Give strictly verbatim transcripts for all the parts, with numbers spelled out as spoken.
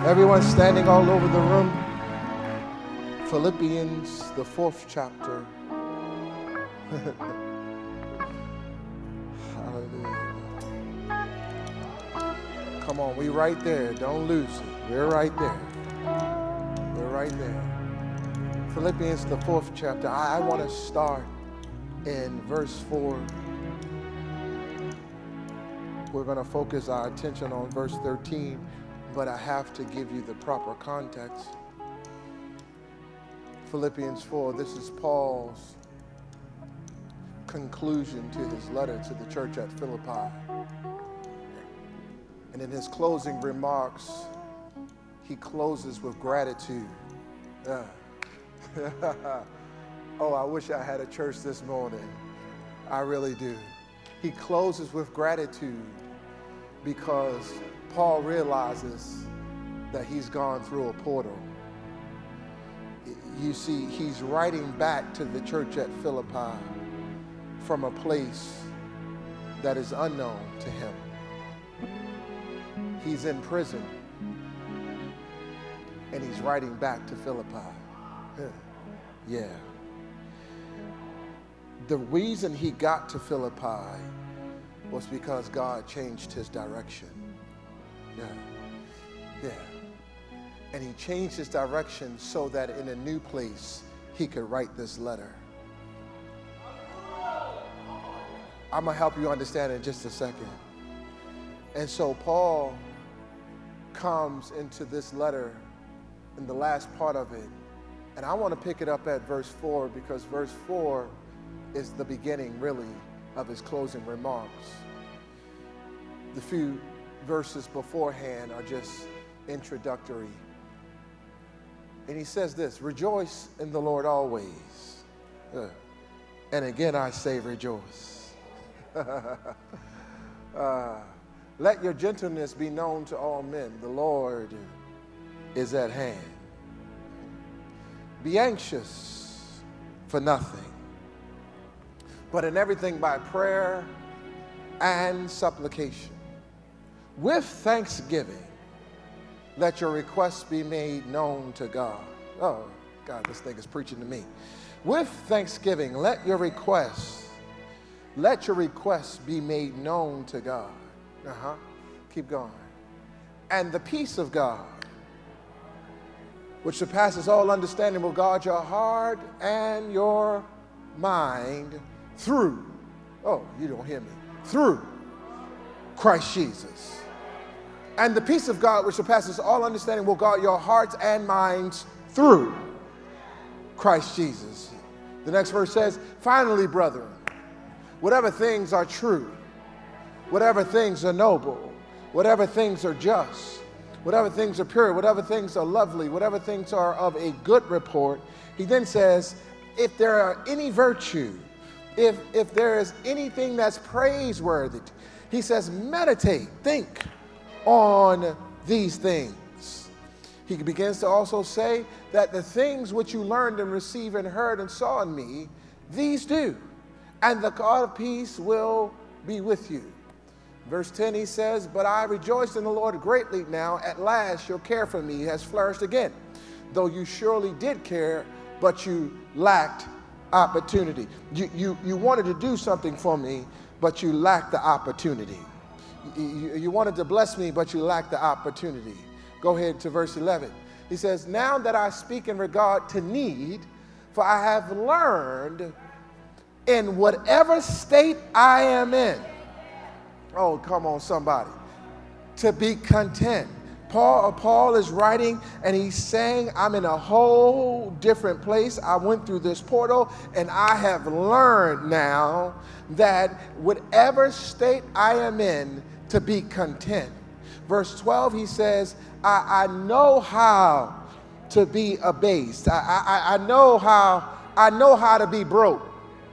Everyone standing all over the room. Philippians, the fourth chapter. Hallelujah. Come on, we right there. Don't lose it. We're right there. We're right there. Philippians, the fourth chapter. I, I want to start in verse four. We're going to focus our attention on verse thirteen, but I have to give you the proper context. Philippians four, this is Paul's conclusion to his letter to the church at Philippi. And in his closing remarks, he closes with gratitude. Uh. Oh, I wish I had a church this morning. I really do. He closes with gratitude because Paul realizes that he's gone through a portal. You see, he's writing back to the church at Philippi from a place that is unknown to him. He's in prison, and he's writing back to Philippi. Yeah. The reason he got to Philippi was because God changed his direction. Yeah. Yeah. And he changed his direction so that in a new place, he could write this letter. I'm going to help you understand in just a second. And so Paul comes into this letter in the last part of it. And I want to pick it up at verse four because verse four is the beginning, really, of his closing remarks. The few verses beforehand are just introductory. And he says this, rejoice in the Lord always. Uh, and again, I say rejoice. uh, let your gentleness be known to all men. The Lord is at hand. Be anxious for nothing, but in everything by prayer and supplication. With thanksgiving, let your requests be made known to God. Oh, God, this thing is preaching to me. With thanksgiving, let your requests, let your requests be made known to God. Uh-huh. Keep going. And the peace of God, which surpasses all understanding, will guard your heart and your mind through, oh, you don't hear me, through Christ Jesus. And the peace of God, which surpasses all understanding, will guard your hearts and minds through Christ Jesus. The next verse says, finally, brethren, whatever things are true, whatever things are noble, whatever things are just, whatever things are pure, whatever things are lovely, whatever things are of a good report. He then says, if there are any virtue, if, if there is anything that's praiseworthy, he says, meditate, think on these things. He begins to also say that the things which you learned and received and heard and saw in me, these do, and the God of peace will be with you. Verse ten, he says, but I rejoice in the Lord greatly now. At last your care for me has flourished again. Though you surely did care, but you lacked opportunity. You, you, you wanted to do something for me, but you lacked the opportunity. You, you, you wanted to bless me, but you lacked the opportunity. Go ahead to verse eleven. He says, now that I speak in regard to need, for I have learned in whatever state I am in. Oh, come on, somebody. To be content. Paul, Paul is writing and he's saying, I'm in a whole different place. I went through this portal and I have learned now that whatever state I am in, to be content. Verse twelve, he says, I, I know how to be abased. I, I, I know how, I know how to be broke.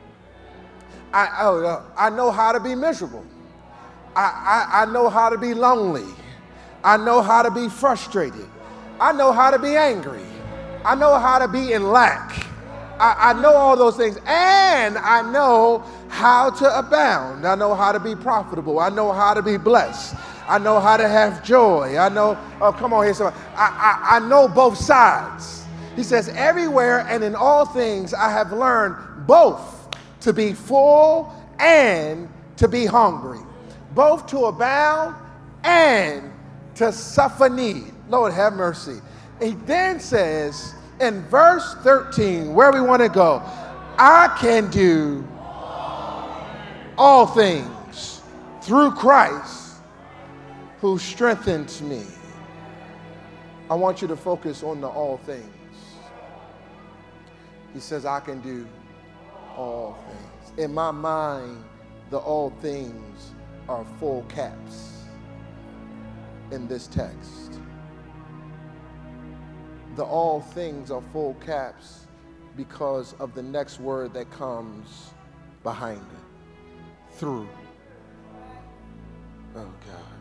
I, uh, I know how to be miserable. I, I, I know how to be lonely. I know how to be frustrated. I know how to be angry. I know how to be in lack. I, I know all those things. And I know how to abound. I know how to be profitable. I know how to be blessed. I know how to have joy. I know, oh, come on here, somebody. I, I, I know both sides. He says, everywhere and in all things I have learned both to be full and to be hungry, both to abound and to suffer need. Lord have mercy. He then says in verse thirteen, where we want to go, I can do all things through Christ who strengthens me. I want you to focus on the all things. He says, I can do all things. In my mind, the all things are full caps in this text. The all things are full caps because of the next word that comes behind it. Through. Oh God.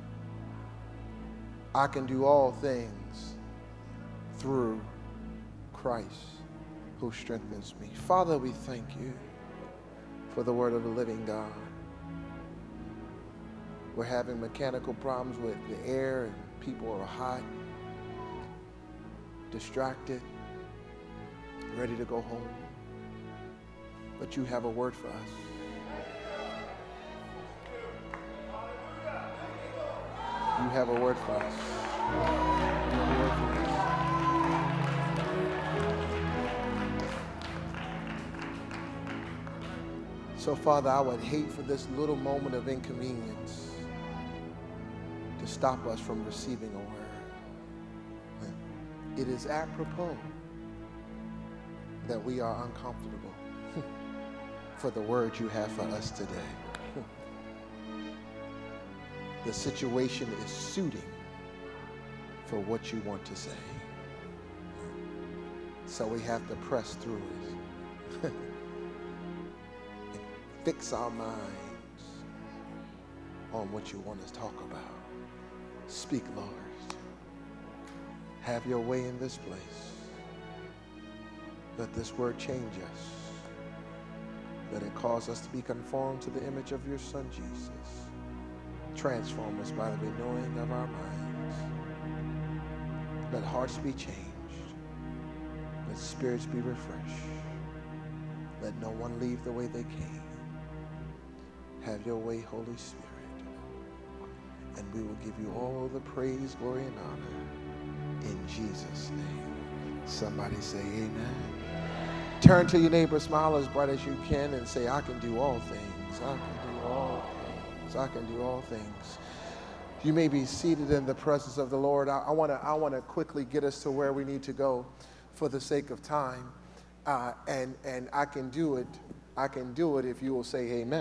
I can do all things through Christ who strengthens me. Father, we thank you for the word of the living God. We're having mechanical problems with the air and people are hot, distracted, ready to go home. But you have a word for us. You have a word for us. You have a word for us. So, Father, I would hate for this little moment of inconvenience to stop us from receiving a word. It is apropos that we are uncomfortable for the word you have for us today. The situation is suiting for what you want to say. So we have to press through it and fix our minds on what you want us to talk about. Speak, Lord. Have your way in this place. Let this word change us. Let it cause us to be conformed to the image of your Son, Jesus. Transform us by the renewing of our minds. Let hearts be changed. Let spirits be refreshed. Let no one leave the way they came. Have your way, Holy Spirit. And we will give you all the praise, glory, and honor in Jesus' name. Somebody say amen. Turn to your neighbor, smile as bright as you can, and say, I can do all things. I can do all things. I can do all things. You may be seated in the presence of the Lord. I, I want to I want to quickly get us to where we need to go for the sake of time. Uh, and, and I can do it. I can do it if you will say amen.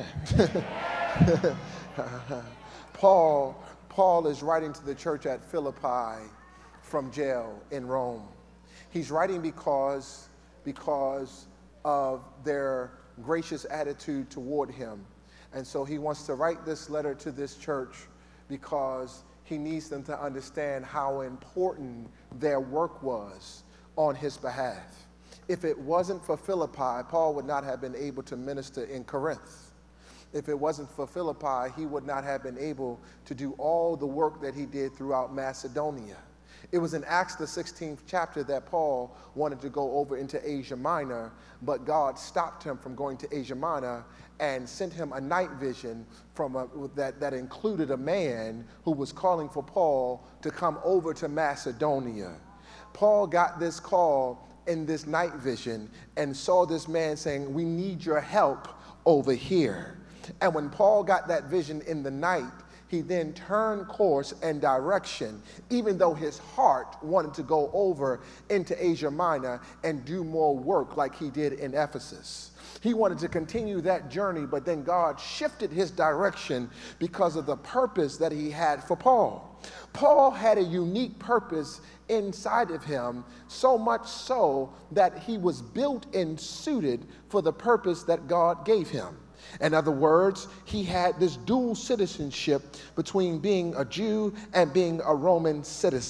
Paul, Paul is writing to the church at Philippi from jail in Rome. He's writing because, because of their gracious attitude toward him. And so he wants to write this letter to this church because he needs them to understand how important their work was on his behalf. If it wasn't for Philippi, Paul would not have been able to minister in Corinth. If it wasn't for Philippi, he would not have been able to do all the work that he did throughout Macedonia. It was in Acts, the sixteenth chapter, that Paul wanted to go over into Asia Minor, but God stopped him from going to Asia Minor and sent him a night vision from a, that, that included a man who was calling for Paul to come over to Macedonia. Paul got this call in this night vision and saw this man saying, we need your help over here. And when Paul got that vision in the night, he then turned course and direction, even though his heart wanted to go over into Asia Minor and do more work like he did in Ephesus. He wanted to continue that journey, but then God shifted his direction because of the purpose that he had for Paul. Paul had a unique purpose inside of him, so much so that he was built and suited for the purpose that God gave him. In other words, he had this dual citizenship between being a Jew and being a Roman citizen.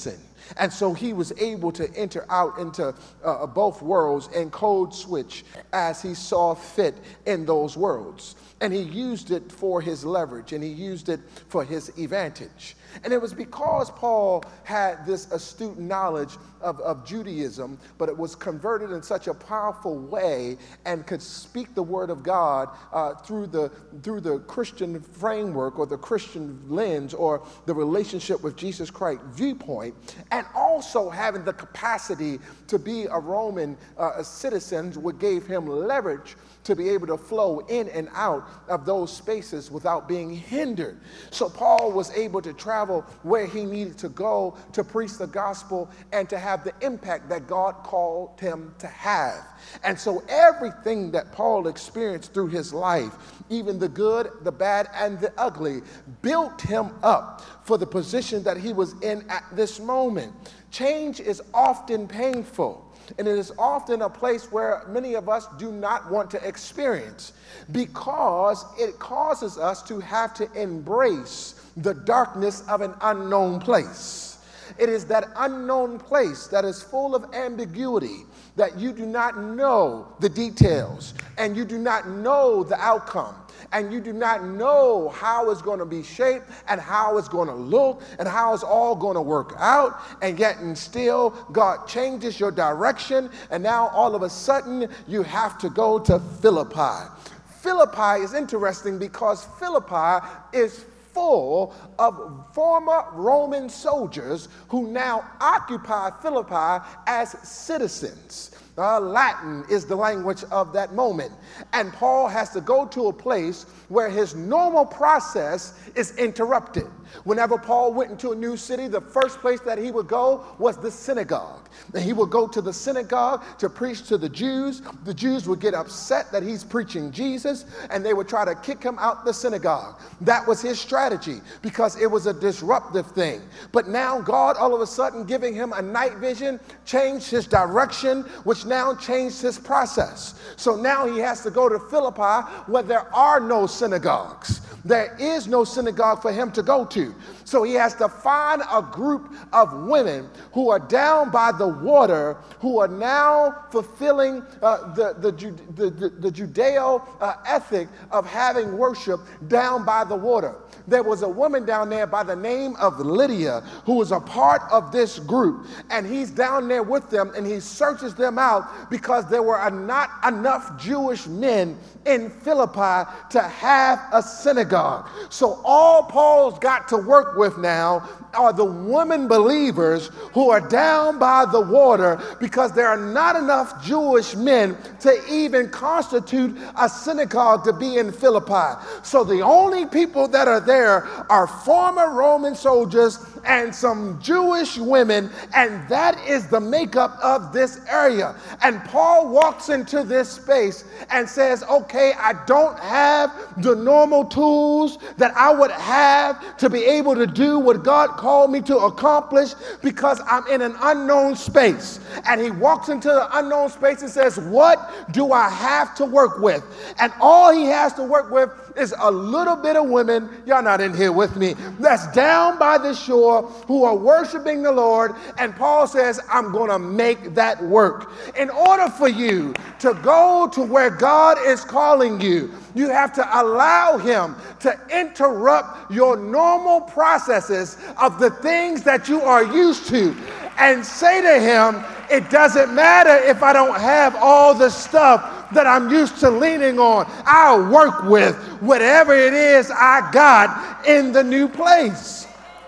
And so he was able to enter out into uh, both worlds and code switch as he saw fit in those worlds. And he used it for his leverage, and he used it for his advantage. And it was because Paul had this astute knowledge of, of Judaism, but it was converted in such a powerful way and could speak the word of God uh, through the through the Christian framework or the Christian lens or the relationship with Jesus Christ viewpoint, and also having the capacity to be a Roman uh, citizen, what gave him leverage to be able to flow in and out of those spaces without being hindered. So Paul was able to travel where he needed to go to preach the gospel and to have the impact that God called him to have. And so everything that Paul experienced through his life, even the good, the bad, and the ugly, built him up for the position that he was in at this moment. Change is often painful. And it is often a place where many of us do not want to experience, because it causes us to have to embrace the darkness of an unknown place. It is that unknown place that is full of ambiguity, that you do not know the details, and you do not know the outcome, and you do not know how it's going to be shaped and how it's going to look and how it's all going to work out. And yet and still God changes your direction, and now all of a sudden you have to go to Philippi. Philippi is interesting because Philippi is full of former Roman soldiers who now occupy Philippi as citizens. Uh, Latin is the language of that moment. And Paul has to go to a place where his normal process is interrupted. Whenever Paul went into a new city, the first place that he would go was the synagogue. And he would go to the synagogue to preach to the Jews. The Jews would get upset that he's preaching Jesus, and they would try to kick him out the synagogue. That was his strategy, because it was a disruptive thing. But now God, all of a sudden, giving him a night vision, changed his direction, which now changed his process. So now he has to go to Philippi, where there are no synagogues. There is no synagogue for him to go to. So he has to find a group of women who are down by the water, who are now fulfilling uh, the, the, the, the, the Judeo uh, ethic of having worship down by the water. There was a woman down there by the name of Lydia who was a part of this group, and he's down there with them, and he searches them out because there were not enough Jewish men in Philippi to have a synagogue. So all Paul's got to work with now are the women believers who are down by the water, because there are not enough Jewish men to even constitute a synagogue to be in Philippi. So the only people that are there are former Roman soldiers and some Jewish women, and that is the makeup of this area. And Paul walks into this space and says, okay, I don't have the normal tools that I would have to be able to do what God called me to accomplish, because I'm in an unknown space. And he walks into the unknown space and says, what do I have to work with? And all he has to work with is a little bit of women, y'all not in here with me, that's down by the shore who are worshiping the Lord. And Paul says, I'm going to make that work. In order for you to go to where God is calling you, you have to allow him to interrupt your normal processes of the things that you are used to, and say to him, it doesn't matter if I don't have all the stuff that I'm used to leaning on. I'll work with whatever it is I got in the new place.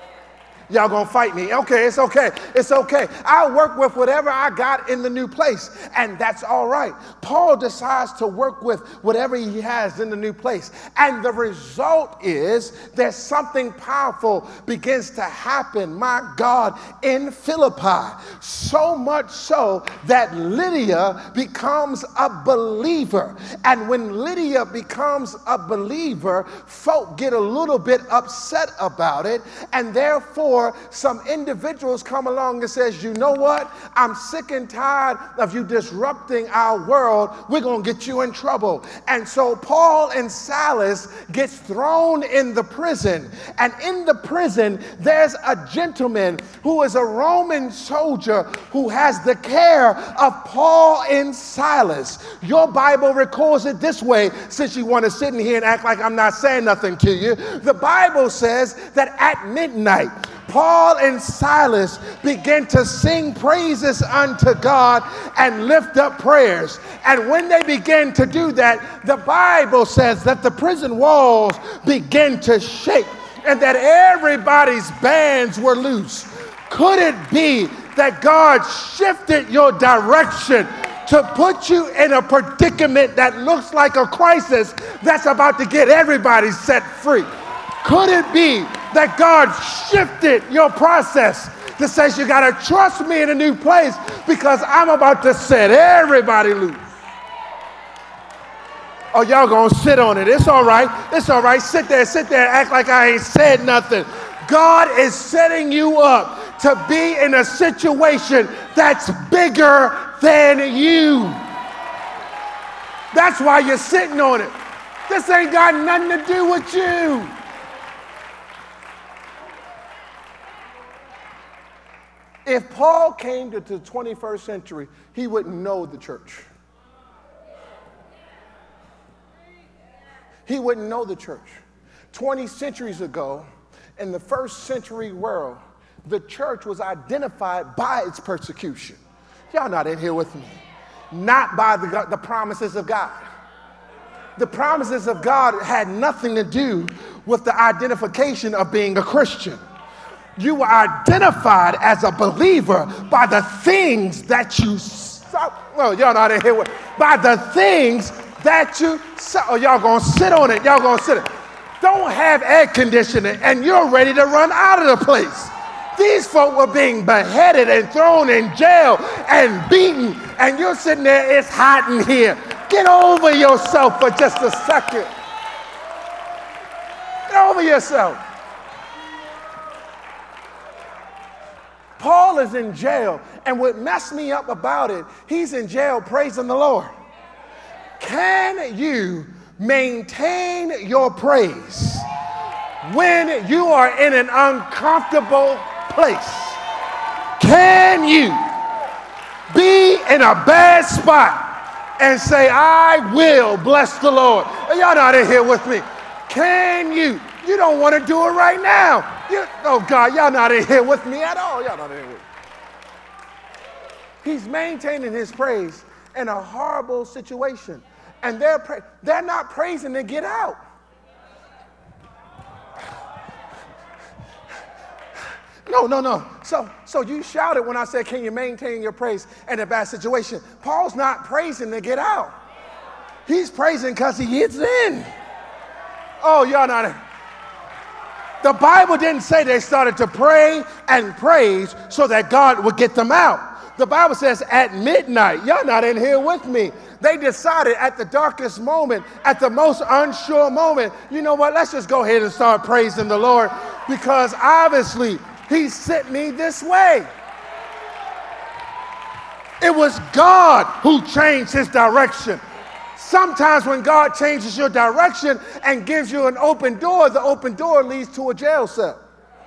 Y'all gonna fight me. Okay, it's okay. It's okay. I'll work with whatever I got in the new place, and that's all right. Paul decides to work with whatever he has in the new place. And the result is that something powerful begins to happen, my God, in Philippi. So much so that Lydia becomes a believer. And when Lydia becomes a believer, folk get a little bit upset about it, and therefore or some individuals come along and says, you know what? I'm sick and tired of you disrupting our world. We're going to get you in trouble. And so Paul and Silas gets thrown in the prison. And in the prison, there's a gentleman who is a Roman soldier who has the care of Paul and Silas. Your Bible records it this way, since you want to sit in here and act like I'm not saying nothing to you. The Bible says that at midnight, Paul and Silas began to sing praises unto God and lift up prayers. And when they began to do that, the Bible says that the prison walls began to shake and that everybody's bands were loose. Could it be that God shifted your direction to put you in a predicament that looks like a crisis that's about to get everybody set free? Could it be that God shifted your process to say you got to trust me in a new place because I'm about to set everybody loose? Oh, y'all gonna sit on it. It's all right. It's all right. Sit there, sit there, act like I ain't said nothing. God is setting you up to be in a situation that's bigger than you. That's why you're sitting on it. This ain't got nothing to do with you. If Paul came to the twenty-first century, he wouldn't know the church. He wouldn't know the church. twenty centuries ago, in the first century world, the church was identified by its persecution. Y'all not in here with me. Not by the, the promises of God. The promises of God had nothing to do with the identification of being a Christian. You were identified as a believer by the things that you saw. Well, y'all not in here with, by the things that you saw. Oh, y'all gonna sit on it. Y'all gonna sit on it. Don't have air conditioning and you're ready to run out of the place. These folk were being beheaded and thrown in jail and beaten, and you're sitting there, it's hot in here. Get over yourself for just a second. Get over yourself. Paul is in jail, and what messed me up about it, he's in jail praising the Lord. Can you maintain your praise when you are in an uncomfortable place? Can you be in a bad spot and say, I will bless the Lord? Y'all not in here with me. Can you? You don't want to do it right now. You, oh God, y'all not in here with me at all. Y'all not in here with me. He's maintaining his praise in a horrible situation. And they're, pra- they're not praising to get out. No, no, no. So, so you shouted when I said, can you maintain your praise in a bad situation? Paul's not praising to get out. He's praising because he gets in. Oh, y'all not in. The Bible didn't say they started to pray and praise so that God would get them out. The Bible says at midnight, y'all not in here with me. They decided at the darkest moment, at the most unsure moment, you know what, let's just go ahead and start praising the Lord because obviously he sent me this way. It was God who changed his direction. Sometimes when God changes your direction and gives you an open door, the open door leads to a jail cell.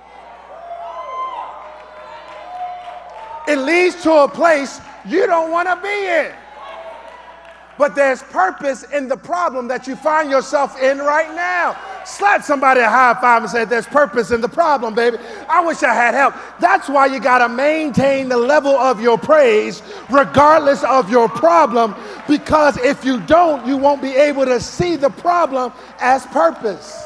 It leads to a place you don't want to be in. But there's purpose in the problem that you find yourself in right now. Slap somebody a high five and say, there's purpose in the problem, baby. I wish I had help. That's why you got to maintain the level of your praise regardless of your problem, because if you don't, you won't be able to see the problem as purpose.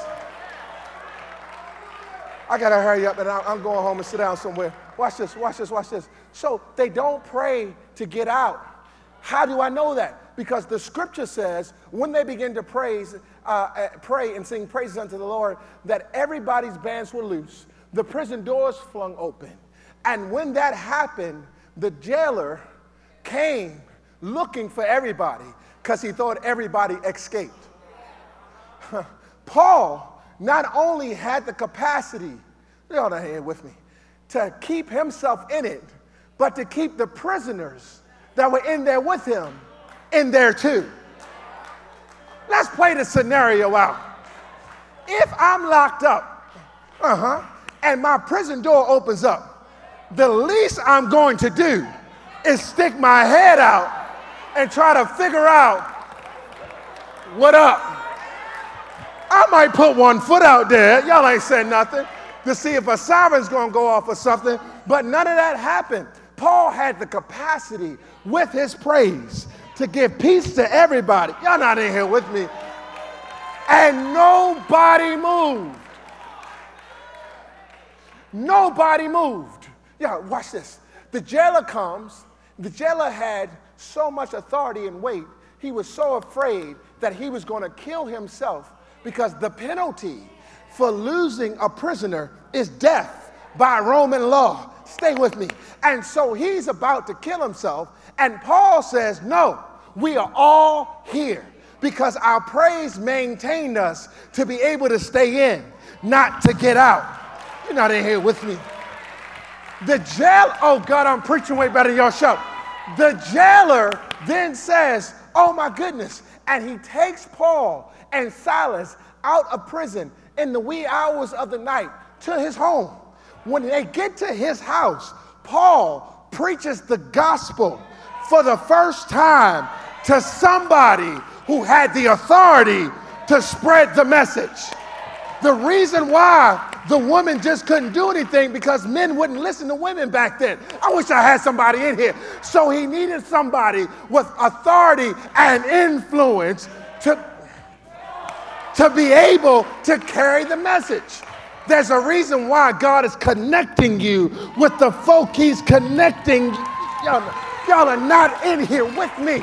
I got to hurry up, and I'm going home and sit down somewhere. Watch this, watch this, watch this. So they don't pray to get out. How do I know that? Because the scripture says when they begin to praise, uh, pray and sing praises unto the Lord, that everybody's bands were loose. The prison doors flung open. And when that happened, the jailer came looking for everybody because he thought everybody escaped. Paul not only had the capacity, y'all not here with me, to keep himself in it, but to keep the prisoners that were in there with him in there too. Let's play the scenario out. If I'm locked up, uh-huh, and my prison door opens up, the least I'm going to do is stick my head out and try to figure out what up. I might put one foot out there, y'all ain't said nothing, to see if a siren's gonna go off or something, but none of that happened. Paul had the capacity with his praise to give peace to everybody. Y'all not in here with me. And nobody moved. Nobody moved. Yeah, watch this. The jailer comes. The jailer had so much authority and weight, he was so afraid that he was going to kill himself, because the penalty for losing a prisoner is death by Roman law. Stay with me. And so he's about to kill himself, and Paul says, no, we are all here because our praise maintained us to be able to stay in, not to get out. You're not in here with me. The jail, oh God, I'm preaching way better than y'all shout. The jailer then says, oh my goodness, and he takes Paul and Silas out of prison in the wee hours of the night to his home. When they get to his house, Paul preaches the gospel for the first time to somebody who had the authority to spread the message. The reason why the woman just couldn't do anything, because men wouldn't listen to women back then. I wish I had somebody in here. So he needed somebody with authority and influence to, to be able to carry the message. There's a reason why God is connecting you with the folk he's connecting. Y'all, y'all are not in here with me.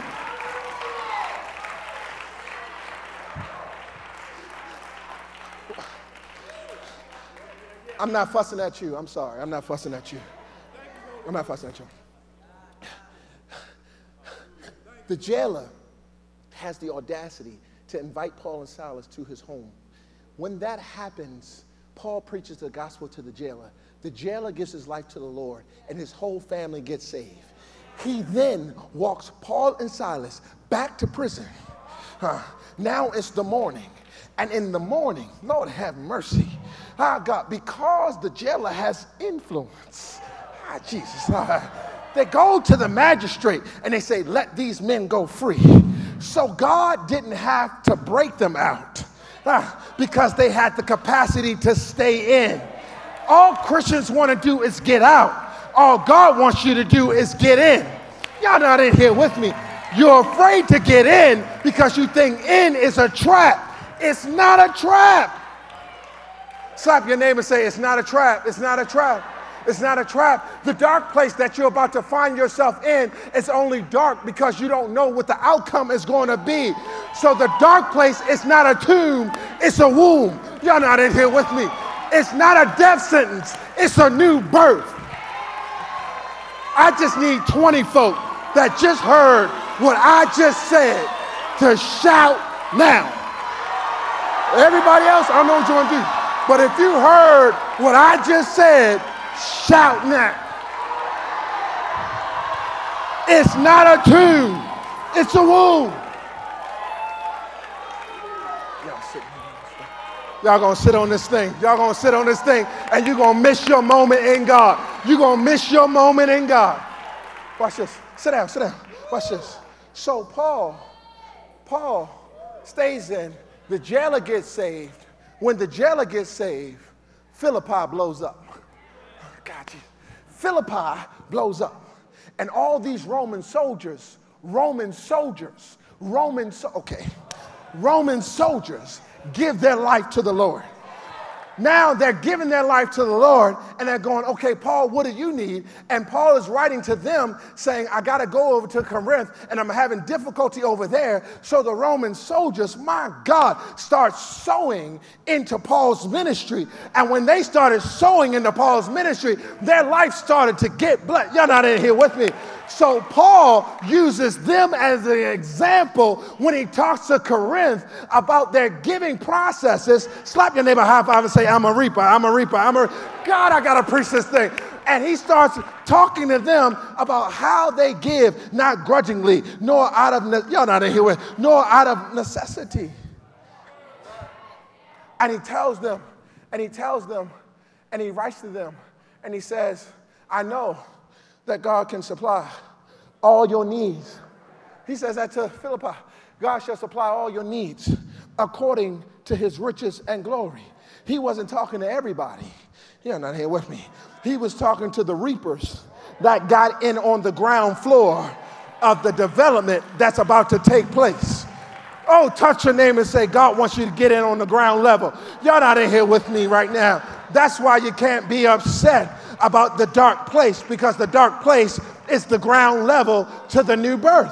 I'm not fussing at you. I'm sorry. I'm not fussing at you. I'm not fussing at you. The jailer has the audacity to invite Paul and Silas to his home. When that happens, Paul preaches the gospel to the jailer. The jailer gives his life to the Lord, and his whole family gets saved. He then walks Paul and Silas back to prison. Uh, now it's the morning. And in the morning, Lord have mercy, ah, God, because the jailer has influence, ah, Jesus, ah, they go to the magistrate and they say, let these men go free. So God didn't have to break them out, ah, because they had the capacity to stay in. All Christians want to do is get out. All God wants you to do is get in. Y'all not in here with me. You're afraid to get in because you think in is a trap. It's not a trap. Slap your neighbor and say, it's not a trap. It's not a trap. It's not a trap. The dark place that you're about to find yourself in is only dark because you don't know what the outcome is going to be. So the dark place is not a tomb. It's a womb. Y'all not in here with me. It's not a death sentence. It's a new birth. I just need twenty folk that just heard what I just said to shout now. Everybody else, I don't know what you're going to do. But if you heard what I just said, shout now. It's not a tomb. It's a womb. Y'all going to sit on this thing. Y'all going to sit on this thing, and you're going to miss your moment in God. You're going to miss your moment in God. Watch this. Sit down, sit down. Watch this. So Paul, Paul stays in. The jailer gets saved. When the jailer gets saved, Philippi blows up. God, Philippi blows up. And all these Roman soldiers, Roman soldiers, Roman, so, okay, Roman soldiers give their life to the Lord. Now they're giving their life to the Lord, and they're going, okay, Paul, what do you need? And Paul is writing to them saying, I got to go over to Corinth, and I'm having difficulty over there. So the Roman soldiers, my God, start sowing into Paul's ministry. And when they started sowing into Paul's ministry, their life started to get blessed. Y'all not in here with me. So Paul uses them as an example when he talks to Corinth about their giving processes. Slap your neighbor high five and say, I'm a reaper, I'm a reaper, I'm a God, I got to preach this thing. And he starts talking to them about how they give, not grudgingly, nor out of, ne- y'all not in here with, nor out of necessity. And he tells them, and he tells them, and he writes to them, and he says, I know that God can supply all your needs. He says that to Philippi. God shall supply all your needs according to his riches and glory. He wasn't talking to everybody. You're not here with me. He was talking to the reapers that got in on the ground floor of the development that's about to take place. Oh, touch your name and say, God wants you to get in on the ground level. Y'all not in here with me right now. That's why you can't be upset about the dark place, because the dark place is the ground level to the new birth.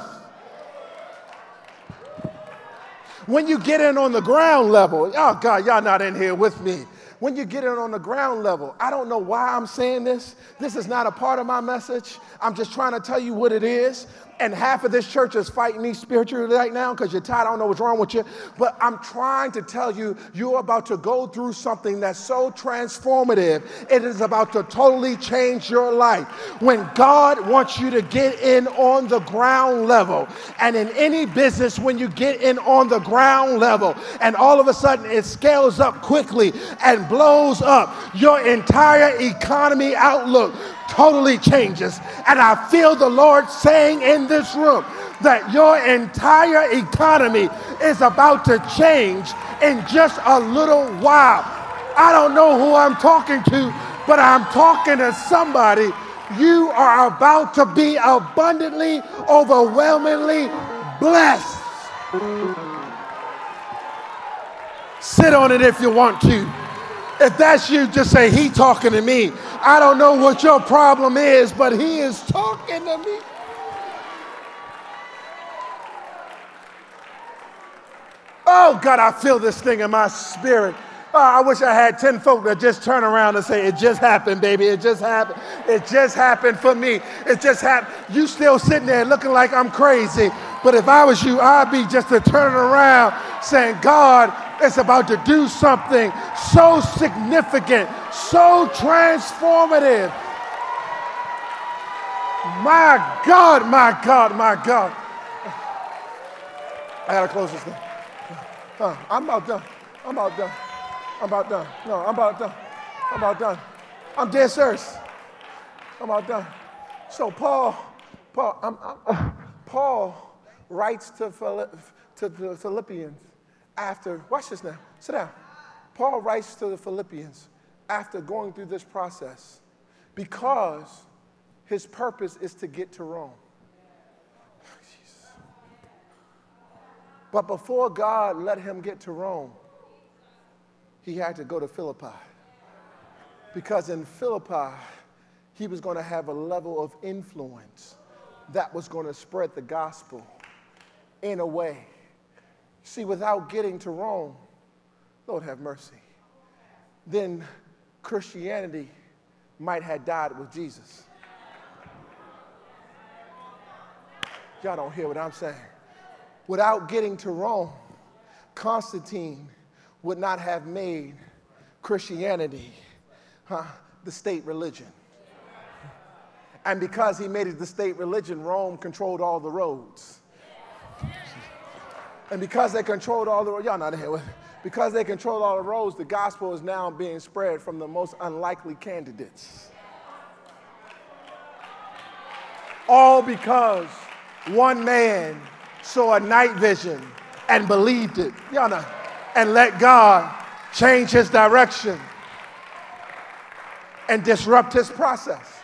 When you get in on the ground level, oh God, y'all not in here with me. When you get in on the ground level, I don't know why I'm saying this. This is not a part of my message. I'm just trying to tell you what it is. And half of this church is fighting me spiritually right now because you're tired. I don't know what's wrong with you. But I'm trying to tell you, you're about to go through something that's so transformative. It is about to totally change your life. When God wants you to get in on the ground level, and in any business, when you get in on the ground level, and all of a sudden it scales up quickly and blows up, your entire economy outlook totally changes. And I feel the Lord saying in this room that your entire economy is about to change in just a little while. I don't know who I'm talking to, but I'm talking to somebody. You are about to be abundantly, overwhelmingly blessed. Sit on it if you want to. If that's you, just say, he talking to me. I don't know what your problem is, but he is talking to me. Oh, God, I feel this thing in my spirit. Oh, I wish I had ten folk that just turn around and say, it just happened, baby. It just happened. It just happened for me. It just happened. You still sitting there looking like I'm crazy. But if I was you, I'd be just to turn around saying, God is about to do something so significant, so transformative. My God, my God, my God. I gotta close this thing. Uh, I'm about done. I'm about done. I'm about done. No, I'm about done. I'm about done. I'm dead serious. I'm about done. So Paul, Paul, I'm, I'm, uh, Paul writes to, Philipp, to the Philippians after, watch this now, sit down. Paul writes to the Philippians after going through this process because his purpose is to get to Rome. But before God let him get to Rome, he had to go to Philippi. Because in Philippi, he was going to have a level of influence that was going to spread the gospel in a way. See, without getting to Rome, Lord have mercy, then Christianity might have died with Jesus. Y'all don't hear what I'm saying. Without getting to Rome, Constantine would not have made Christianity huh, the state religion. And because he made it the state religion, Rome controlled all the roads. And because they controlled all the roads, y'all not here, because they controlled all the roads, the gospel is now being spread from the most unlikely candidates. All because one man saw a night vision and believed it, y'all know, and let God change his direction and disrupt his process.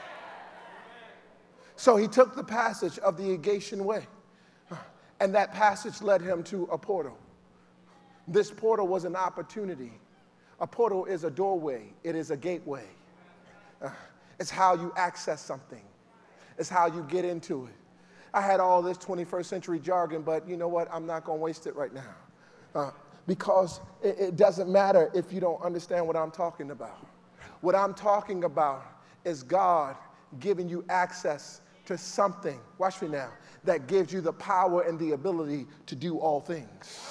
So he took the passage of the Egatian Way, and that passage led him to a portal. This portal was an opportunity. A portal is a doorway. It is a gateway. Uh, it's how you access something. It's how you get into it. I had all this twenty-first century jargon, but you know what? I'm not going to waste it right now. Uh, because it, it doesn't matter if you don't understand what I'm talking about. What I'm talking about is God giving you access to something, watch me now, that gives you the power and the ability to do all things.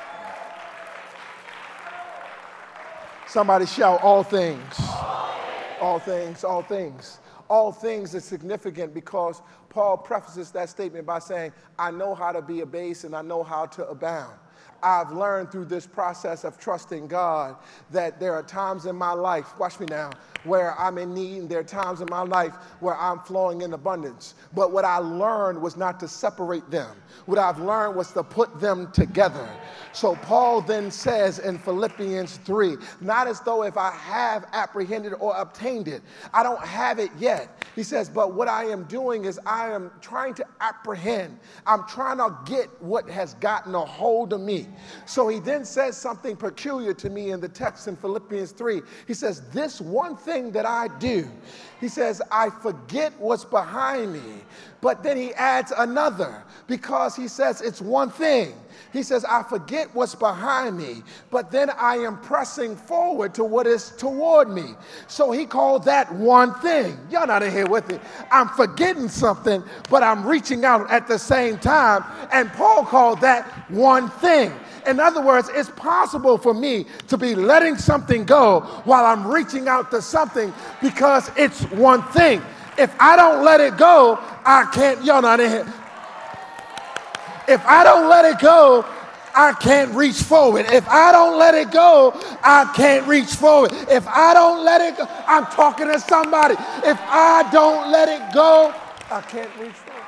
Somebody shout, all things. All things, all things. All things is significant because Paul prefaces that statement by saying, I know how to be abased and I know how to abound. I've learned through this process of trusting God that there are times in my life, watch me now, where I'm in need, and there are times in my life where I'm flowing in abundance. But what I learned was not to separate them. What I've learned was to put them together. So Paul then says in Philippians three, not as though if I have apprehended or obtained it, I don't have it yet. He says, but what I am doing is I am trying to apprehend. I'm trying to get what has gotten a hold of me. So he then says something peculiar to me in the text in Philippians three. He says, this one thing that I do, he says, I forget what's behind me. But then he adds another because he says it's one thing. He says, I forget what's behind me, but then I am pressing forward to what is toward me. So he called that one thing. Y'all not in here with me. I'm forgetting something, but I'm reaching out at the same time. And Paul called that one thing. In other words, it's possible for me to be letting something go while I'm reaching out to something because it's one thing. If I don't let it go, I can't, y'all not in here. If I don't let it go, I can't reach forward. If I don't let it go, I can't reach forward. If I don't let it go, I'm talking to somebody. If I don't let it go, I can't reach forward.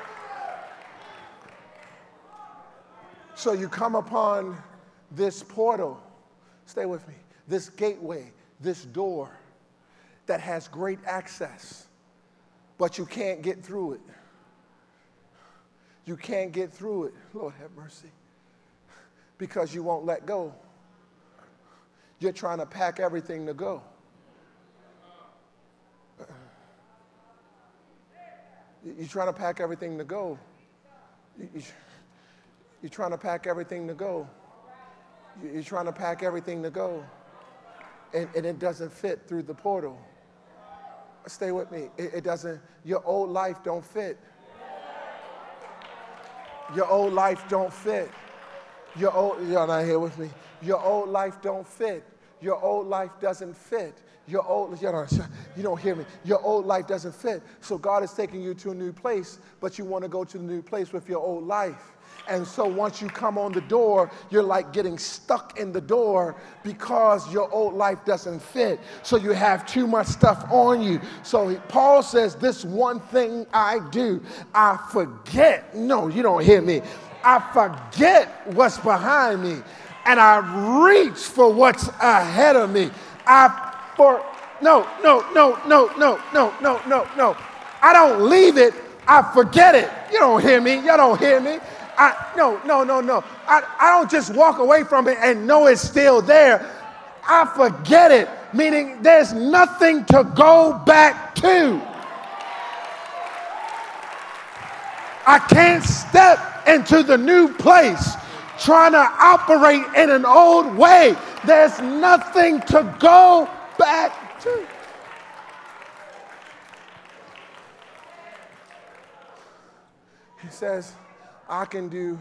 So you come upon this portal, stay with me, this gateway, this door that has great access, but you can't get through it. You can't get through it. Lord have mercy. Because you won't let go. You're trying to pack everything to go. You're trying to pack everything to go. You're trying to pack everything to go. You're trying to pack everything to go. And, and it doesn't fit through the portal. Stay with me. It, it doesn't, your old life don't fit. Your old life don't fit. Your old, y'all not here with me. Your old life don't fit. Your old life doesn't fit. Your old, you don't, you don't hear me. Your old life doesn't fit. So God is taking you to a new place, but you want to go to the new place with your old life. And so once you come on the door, you're like getting stuck in the door because your old life doesn't fit. So you have too much stuff on you. So Paul says, this one thing I do, I forget. No, you don't hear me. I forget what's behind me and I reach for what's ahead of me. I for no, no, no, no, no, no, no, no, no. I don't leave it. I forget it. You don't hear me. Y'all don't hear me. I, no, no, no, no. I, I don't just walk away from it and know it's still there. I forget it, meaning there's nothing to go back to. I can't step into the new place trying to operate in an old way. There's nothing to go back to. He says, I can do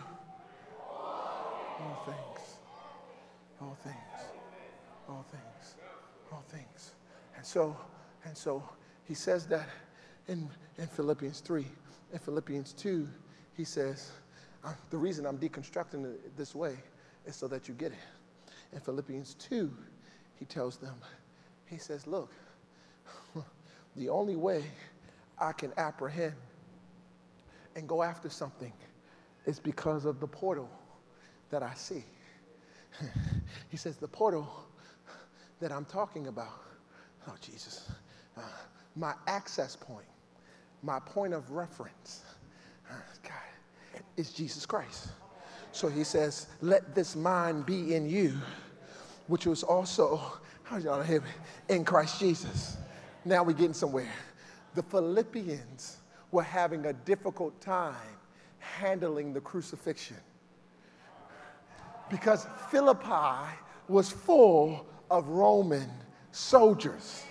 all things, all things, all things, all things. And so, and so he says that in, in Philippians three. In Philippians two, he says, uh, the reason I'm deconstructing it this way is so that you get it. In Philippians two, he tells them, he says, look, the only way I can apprehend and go after something is because of the portal that I see. He says the portal that I'm talking about, oh Jesus, uh, my access point, my point of reference, uh, God, is Jesus Christ. So he says, let this mind be in you, which was also, how y'all hear me, in Christ Jesus. Now we're getting somewhere. The Philippians were having a difficult time handling the crucifixion because Philippi was full of Roman soldiers.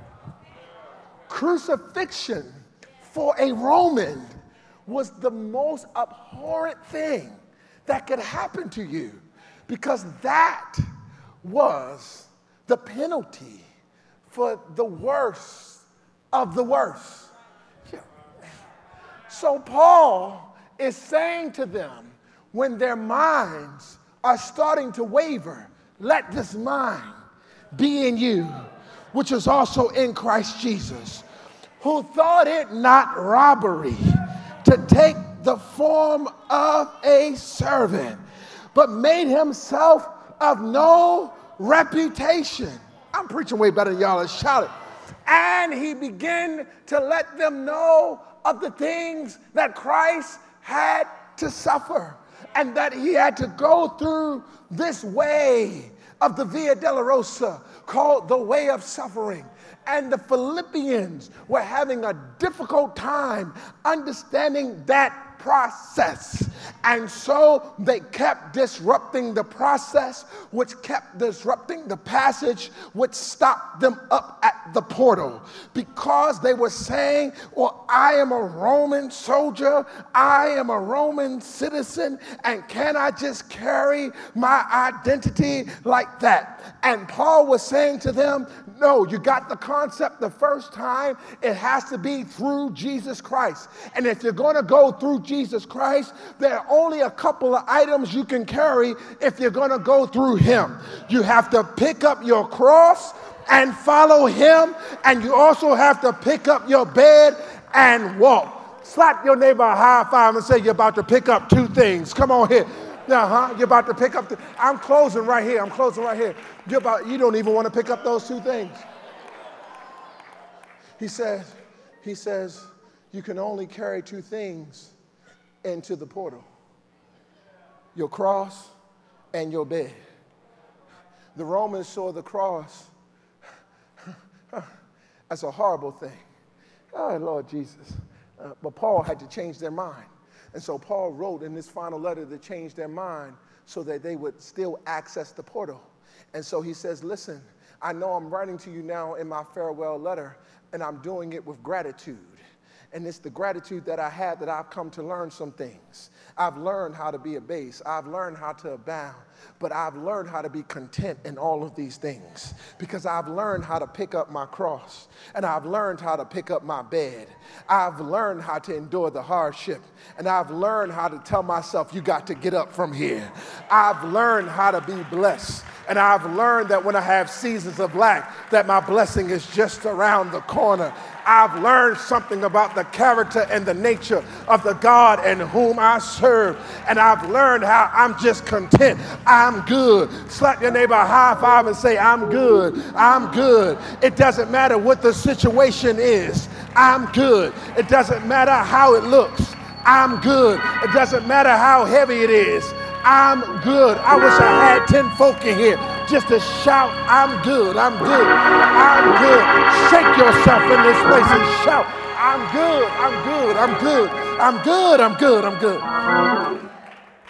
Crucifixion for a Roman was the most abhorrent thing that could happen to you because that was the penalty for the worst of the worst. So Paul is saying to them, when their minds are starting to waver, let this mind be in you, which is also in Christ Jesus, who thought it not robbery to take the form of a servant, but made himself of no reputation. I'm preaching way better than y'all. Let's shout it. And he began to let them know of the things that Christ had to suffer, and that he had to go through this way of the Via Dolorosa called the way of suffering. And the Philippians were having a difficult time understanding that process. And so they kept disrupting the process, which kept disrupting the passage, which stopped them up at the portal, because they were saying, well, I am a Roman soldier, I am a Roman citizen, and can I just carry my identity like that? And Paul was saying to them, no, you got the concept the first time. It has to be through Jesus Christ. And if you're going to go through Jesus Christ, there are only a couple of items you can carry if you're going to go through him. You have to pick up your cross and follow him, and you also have to pick up your bed and walk. Slap your neighbor a high five and say, you're about to pick up two things. Come on here. Uh-huh. You're about to pick up the, I'm closing right here. I'm closing right here. You're about, you don't even want to pick up those two things. He says, he says, you can only carry two things into the portal: your cross and your bed. The Romans saw the cross as a horrible thing. Oh, Lord Jesus. Uh, but Paul had to change their mind. And so Paul wrote in this final letter to change their mind so that they would still access the portal. And so he says, listen, I know I'm writing to you now in my farewell letter, and I'm doing it with gratitude. And it's the gratitude that I had that I've come to learn some things. I've learned how to be a base. I've learned how to abound. But I've learned how to be content in all of these things, because I've learned how to pick up my cross, and I've learned how to pick up my bed. I've learned how to endure the hardship, and I've learned how to tell myself, you got to get up from here. I've learned how to be blessed. And I've learned that when I have seasons of lack, that my blessing is just around the corner. I've learned something about the character and the nature of the God in whom I serve. And I've learned how I'm just content. I'm good. Slap your neighbor a high five and say, I'm good. I'm good. It doesn't matter what the situation is. I'm good. It doesn't matter how it looks. I'm good. It doesn't matter how heavy it is. I'm good. I wish I had ten folk in here just to shout, I'm good, I'm good, I'm good. Shake yourself in this place and shout, I'm good, I'm good, I'm good, I'm good, I'm good, I'm good.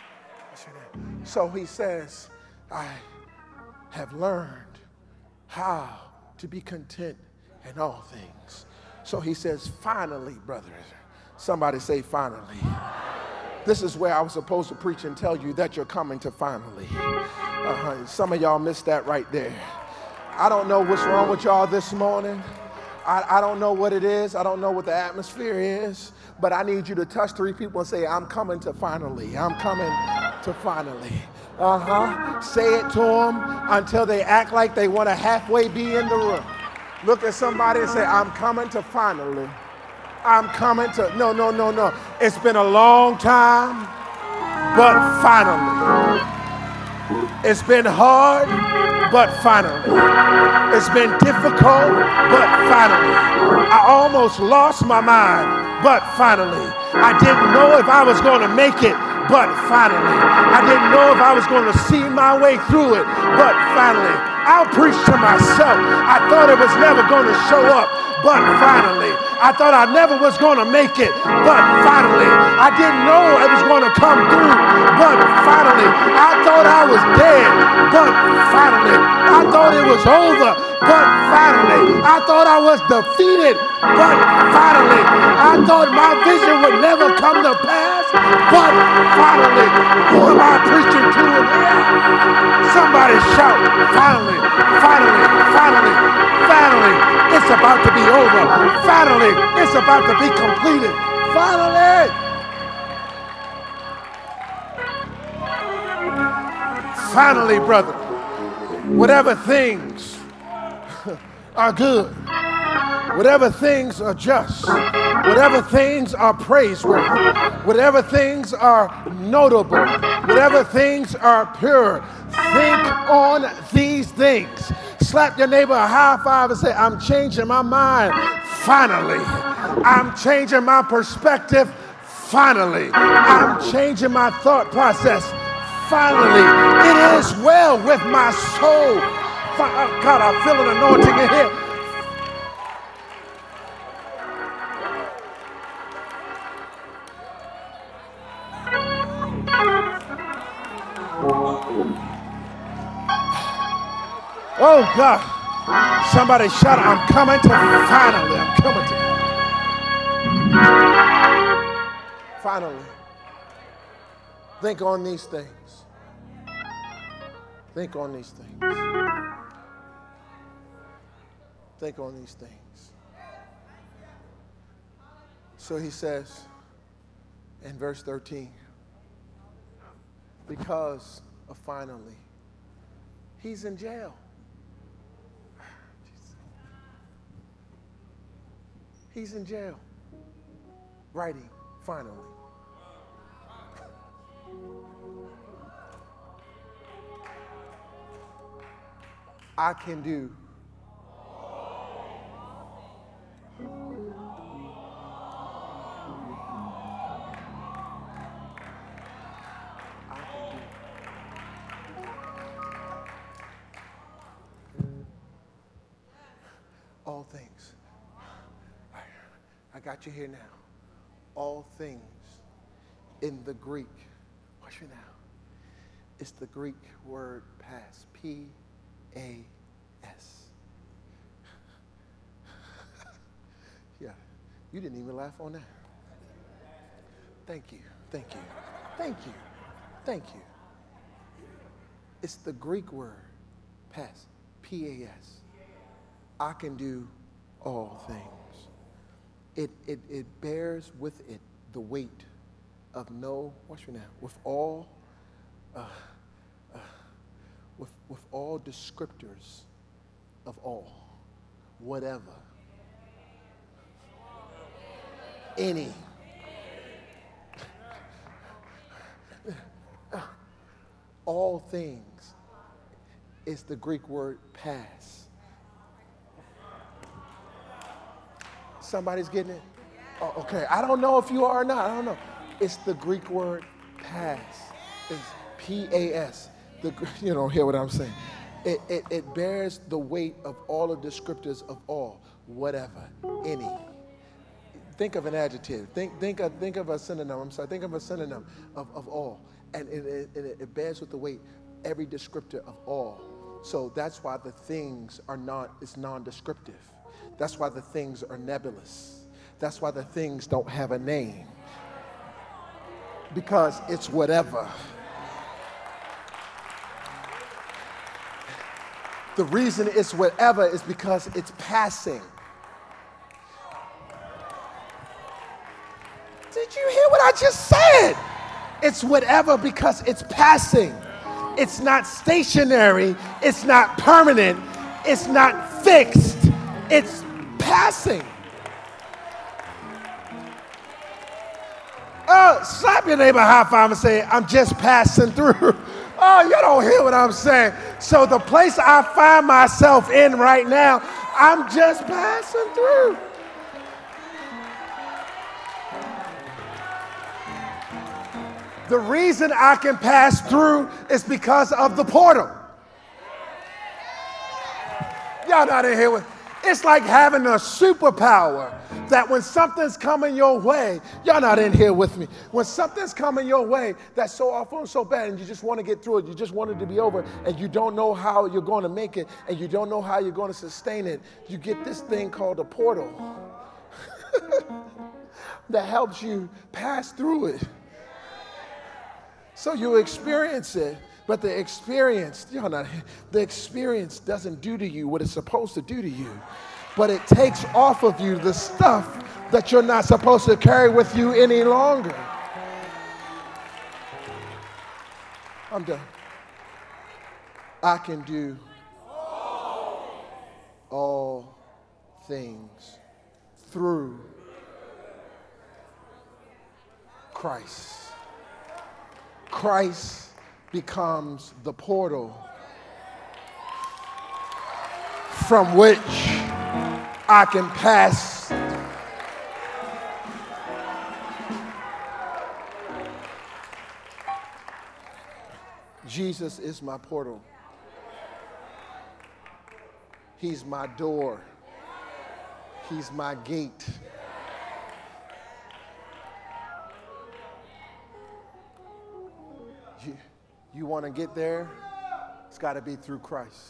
So he says, I have learned how to be content in all things. So he says, finally, brothers. Somebody say finally. This is where I was supposed to preach and tell you that you're coming to finally. Uh-huh. Some of y'all missed that right there. I don't know what's wrong with y'all this morning. I, I don't know what it is. I don't know what the atmosphere is. But I need you to touch three people and say, I'm coming to finally. I'm coming to finally. Uh-huh. Say it to them until they act like they want to halfway be in the room. Look at somebody and say, I'm coming to finally. I'm coming to, no, no, no, no. It's been a long time, but finally. It's been hard, but finally. It's been difficult, but finally. I almost lost my mind, but finally. I didn't know if I was going to make it, but finally. I didn't know if I was going to see my way through it, but finally. I'll preach to myself. I thought it was never going to show up, but finally. I thought I never was going to make it, but finally. I didn't know it was going to come through, but finally. I thought I was dead, but finally. I thought it was over, but finally. I thought I was defeated, but finally. I thought my vision would never come to pass, but finally. Who am I preaching to in here? Somebody shout, finally, finally, finally, finally. it's about to be over. Finally, it's about to be completed. Finally. Finally, brother, whatever things are good, whatever things are just, whatever things are praiseworthy, whatever things are notable, whatever things are pure, think on these things. Slap your neighbor a high five and say, I'm changing my mind. Finally. I'm changing my perspective. Finally. I'm changing my thought process. Finally. It is well with my soul. God, I feel an anointing in here. Oh God, somebody shout, I'm coming to finally, I'm coming to. Finally, think on these things. Think on these things. Think on these things. So he says in verse thirteen, because of finally, he's in jail. He's in jail, writing, finally. I can do. All things. I got you here now. All things in the Greek. Watch me now. It's the Greek word past. P A S. Yeah, you didn't even laugh on that. Thank you. Thank you. Thank you. Thank you. It's the Greek word past. P A S. I can do all things. It, it, it bears with it the weight of no, watch me now, with all, uh, uh, with, with all descriptors of all, whatever, any, all things is the Greek word pass. Somebody's getting it? Oh, okay. I don't know if you are or not. I don't know. It's the Greek word pass. It's P A S. The, you don't hear what I'm saying. It, it, it bears the weight of all the descriptors of all, whatever, any. Think of an adjective. Think, think, of, think of a synonym. I'm sorry. Think of a synonym of, of all. And it, it, it, it bears with the weight every descriptor of all. So that's why the things are not, it's non-descriptive. That's why the things are nebulous. That's why the things don't have a name. Because it's whatever. The reason it's whatever is because it's passing. Did you hear what I just said? It's whatever because it's passing. It's not stationary. It's not permanent. It's not fixed. It's passing. Oh, slap your neighbor high five and say, I'm just passing through. Oh, you don't hear what I'm saying. So the place I find myself in right now, I'm just passing through. The reason I can pass through is because of the portal. Y'all not in here with, it's like having a superpower that when something's coming your way, y'all not in here with me. When something's coming your way that's so awful and so bad and you just want to get through it, you just want it to be over and you don't know how you're going to make it and you don't know how you're going to sustain it, you get this thing called a portal that helps you pass through it. So you experience it, but the experience, y'all not, the experience doesn't do to you what it's supposed to do to you. but it takes off of you the stuff that you're not supposed to carry with you any longer. I'm done. I can do all things through Christ. Christ becomes the portal from which I can pass Jesus is my portal. He's my door. He's my gate. You, you want to get there? It's got to be through Christ.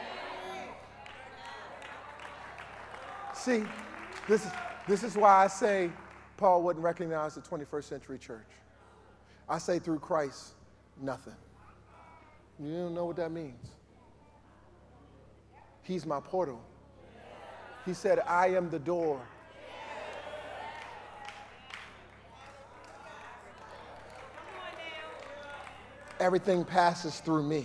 See, this is, this is why I say Paul wouldn't recognize the twenty-first century church. I say through Christ, nothing. You don't know what that means. He's my portal. He said, I am the door. Everything passes through me.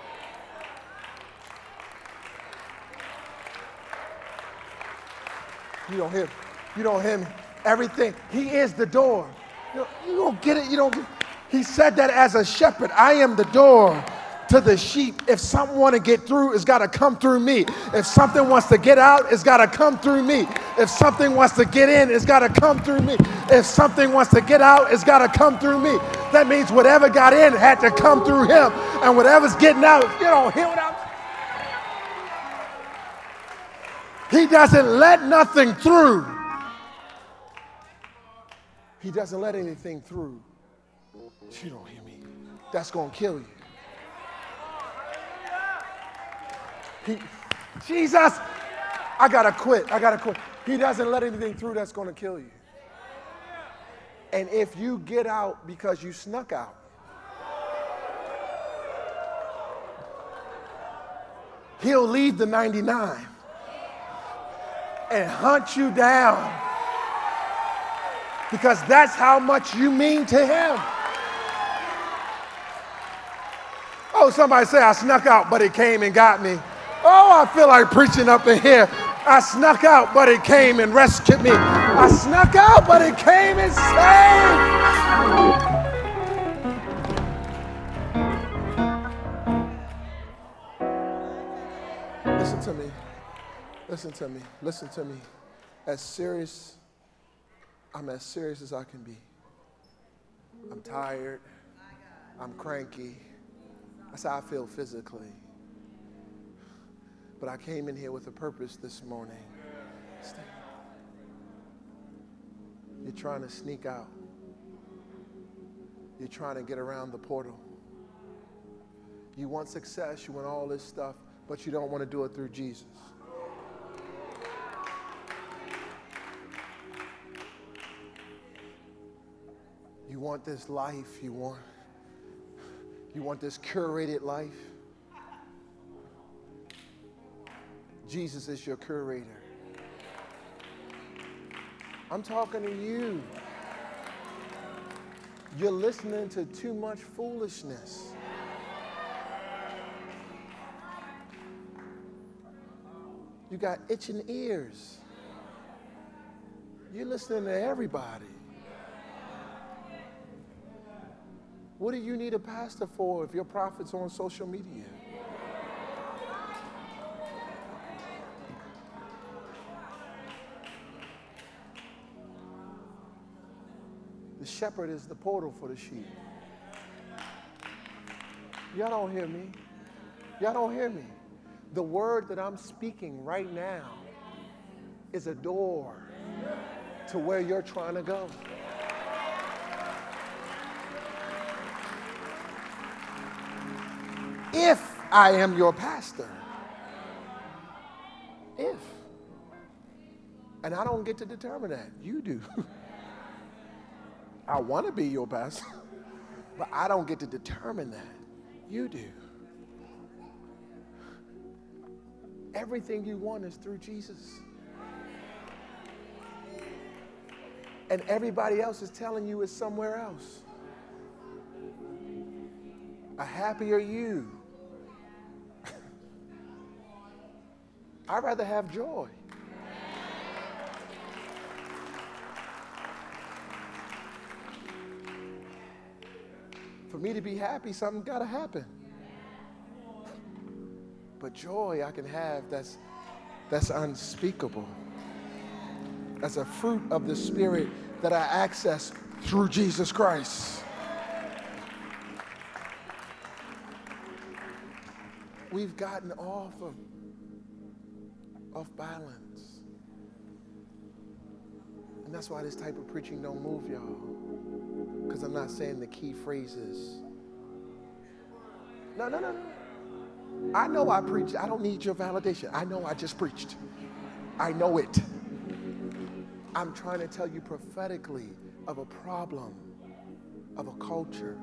You don't hear me. You don't hear me. Everything. He is the door. You, you don't get it. You don't get it. He said that as a shepherd. I am the door to the sheep. If something want to get through, it's got to come through me. If something wants to get out, it's got to come through me. If something wants to get in, it's got to come through me. If something wants to get out, it's got to come through me. That means whatever got in had to come through him. And whatever's getting out, you don't hear what I'm saying? He doesn't let nothing through. He doesn't let anything through. You don't hear me. That's going to kill you. He, Jesus, I got to quit. I got to quit. He doesn't let anything through that's going to kill you. And if you get out because you snuck out, he'll leave the ninety-nine and hunt you down because that's how much you mean to him. Oh, somebody say, I snuck out, but it came and got me. Oh, I feel like preaching up in here. I snuck out, but it came and rescued me. I snuck out, but it came and saved. Listen to me. Listen to me. Listen to me. As serious, I'm as serious as I can be. I'm tired. I'm cranky. That's how I feel physically. But I came in here with a purpose this morning. You're trying to sneak out. You're trying to get around the portal. You want success, you want all this stuff, but you don't want to do it through Jesus. You want this life, you want, you want this curated life. Jesus is your curator. I'm talking to you. You're listening to too much foolishness. You got itching ears. You're listening to everybody. What do you need a pastor for if your prophet's on social media? The shepherd is the portal for the sheep. Y'all don't hear me. Y'all don't hear me. The word that I'm speaking right now is a door to where you're trying to go. If I am your pastor. If. And I don't get to determine that. You do. I want to be your pastor, but I don't get to determine that. You do. Everything you want is through Jesus. and everybody else is telling you it's somewhere else. A happier you. I'd rather have joy. For me to be happy, something got to happen. But joy I can have that's, that's unspeakable. That's a fruit of the Spirit that I access through Jesus Christ. We've gotten off of off balance. And that's why this type of preaching don't move y'all. Because I'm not saying the key phrases. No, no, no, no. I know I preached. I don't need your validation. I know I just preached. I know it. I'm trying to tell you prophetically of a problem, of a culture.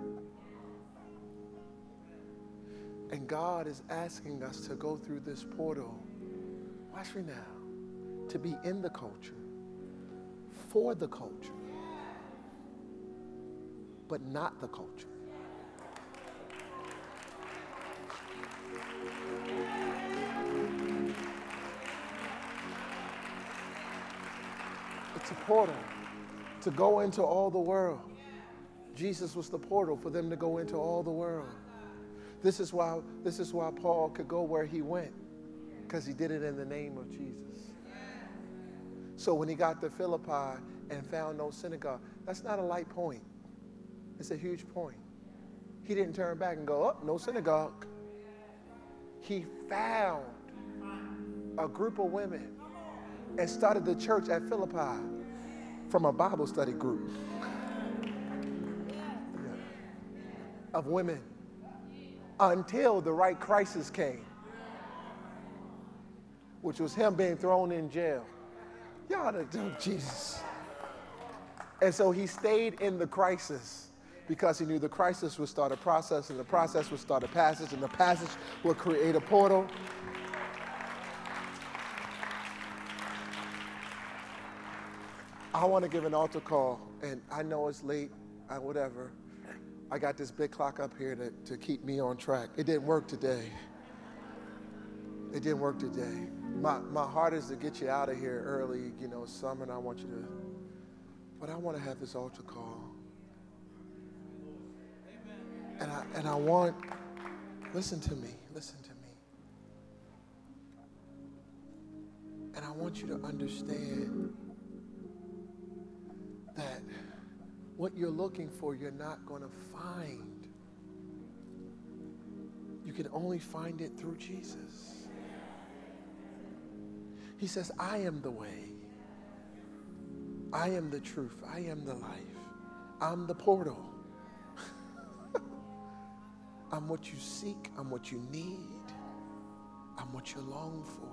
And God is asking us to go through this portal, watch me now, to be in the culture, for the culture, but not the culture. It's a portal to go into all the world. Jesus was the portal for them to go into all the world. This is why, this is why Paul could go where he went, because he did it in the name of Jesus. So when he got to Philippi and found no synagogue, that's not a light point. It's a huge point. He didn't turn back and go, oh, no synagogue. He found a group of women and started the church at Philippi from a Bible study group of women until the right crisis came, which was him being thrown in jail. Y'all know Jesus. And so he stayed in the crisis because he knew the crisis would start a process, and the process would start a passage, and the passage would create a portal. I want to give an altar call, and I know it's late, I, whatever. I got this big clock up here to, to keep me on track. It didn't work today. It didn't work today. My, my heart is to get you out of here early, you know, summer, and I want you to, but I want to have this altar call. And I, and I want, listen to me, listen to me. And I want you to understand that what you're looking for, you're not going to find. You can only find it through Jesus. He says, I am the way. I am the truth. I am the life. I'm the portal. I'm what you seek. I'm what you need. I'm what you long for.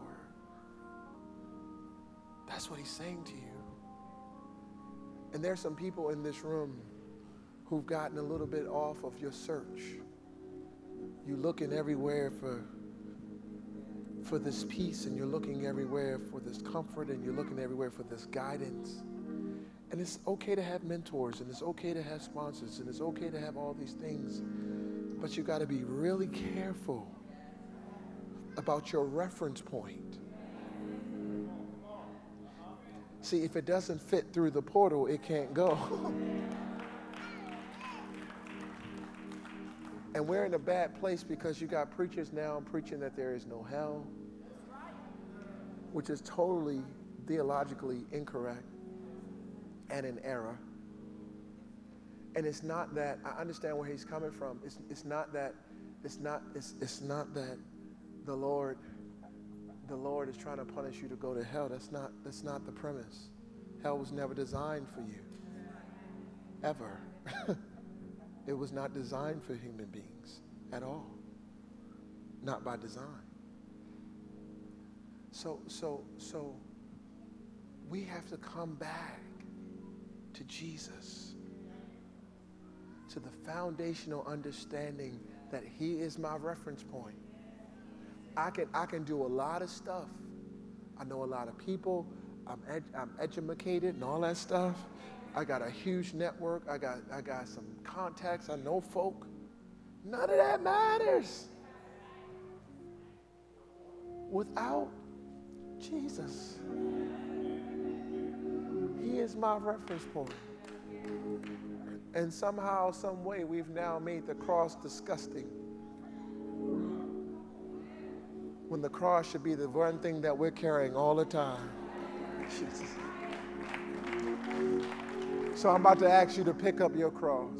That's what he's saying to you. And there's some people in this room who've gotten a little bit off of your search. You're looking everywhere for, for this peace, and you're looking everywhere for this comfort, and you're looking everywhere for this guidance. And it's okay to have mentors, and it's okay to have sponsors, and it's okay to have all these things. But you got to be really careful about your reference point. See, if it doesn't fit through the portal, it can't go. And we're in a bad place because you got preachers now preaching that there is no hell, which is totally theologically incorrect and an error. And it's not that, I understand where he's coming from. It's, it's not that, it's not, it's, it's not that the Lord, the Lord is trying to punish you to go to hell. That's not, that's not the premise. Hell was never designed for you, ever. It was not designed for human beings at all, not by design. So, so, so we have to come back to Jesus, to the foundational understanding that he is my reference point. I can, I can do a lot of stuff. I know a lot of people. I'm, ed, I'm educated and all that stuff. I got a huge network. I got, I got some contacts. I know folk. None of that matters without Jesus. He is my reference point. And somehow, some way, we've now made the cross disgusting. When the cross should be the one thing that we're carrying all the time. Jesus. So I'm about to ask you to pick up your cross.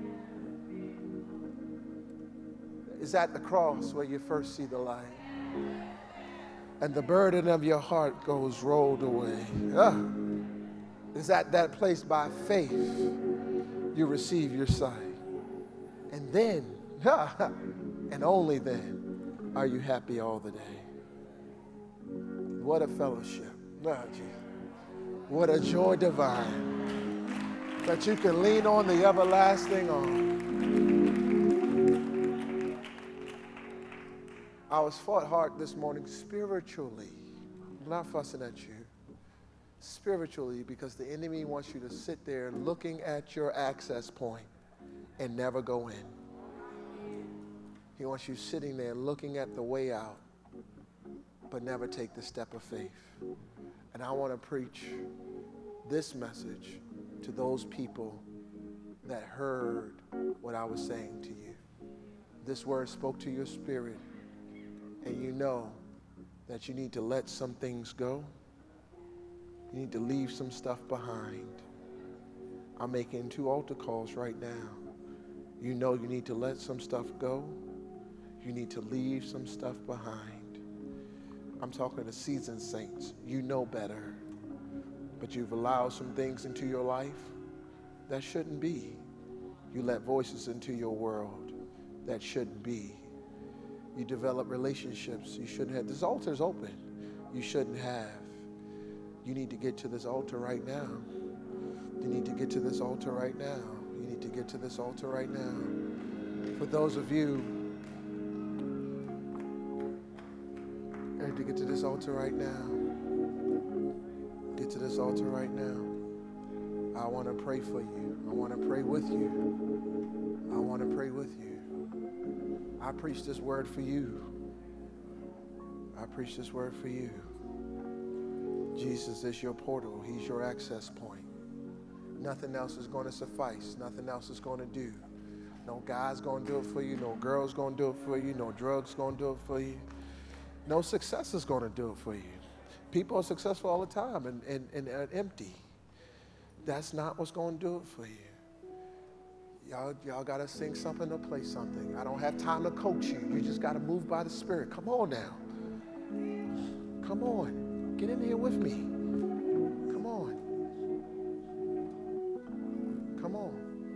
Is at the cross where you first see the light. And the burden of your heart goes rolled away. Ah. Is at that place by faith you receive your sight. And then, and only then, are you happy all the day. What a fellowship. Oh, what a joy divine. That you can lean on the everlasting arm. I was fought hard this morning spiritually. I'm not fussing at you. Spiritually, because the enemy wants you to sit there looking at your access point and never go in. He wants you sitting there looking at the way out, but never take the step of faith. And I want to preach this message to those people that heard what I was saying to you. This word spoke to your spirit, and you know that you need to let some things go. You need to leave some stuff behind. I'm making two altar calls right now. You know you need to let some stuff go. You need to leave some stuff behind. I'm talking to seasoned saints. You know better. But you've allowed some things into your life that shouldn't be. You let voices into your world that shouldn't be. You develop relationships you shouldn't have. This altar's open. You shouldn't have. You need to get to this altar right now. You need to get to this altar right now. You need to get to this altar right now. For those of you who need to get to this altar right now, get to this altar right now. I want to pray for you. I want to pray with you. I want to pray with you. I preach this word for you. I preach this word for you. Jesus is your portal. He's your access point. Nothing else is going to suffice. Nothing else is going to do. No guy's going to do it for you. No girl's going to do it for you. No drugs going to do it for you. No success is going to do it for you. People are successful all the time and, and, and, and empty. That's not what's going to do it for you. Y'all, y'all got to sing something or play something. I don't have time to coach you. You just got to move by the Spirit. Come on now. Come on. Get in here with me. Come on. Come on.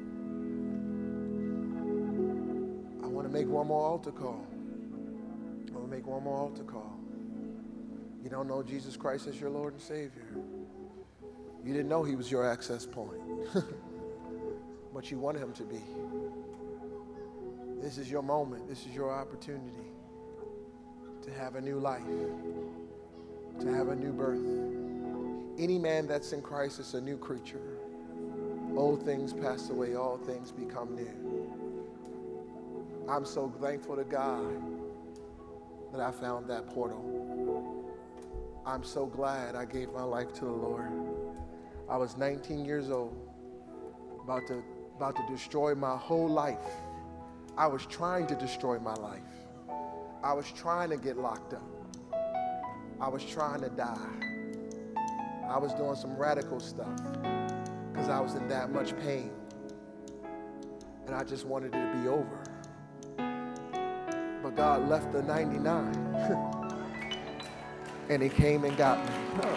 I want to make one more altar call. I want to make one more altar call. You don't know Jesus Christ as your Lord and Savior. You didn't know he was your access point. But you want him to be. This is your moment. This is your opportunity to have a new life. To have a new birth. Any man that's in Christ is a new creature. Old things pass away, all things become new. I'm so thankful to God that I found that portal. I'm so glad I gave my life to the Lord. I was nineteen years old, about to, about to destroy my whole life. I was trying to destroy my life. I was trying to get locked up. I was trying to die. I was doing some radical stuff because I was in that much pain. And I just wanted it to be over. But God left the ninety-nine. And he came and got me. Oh,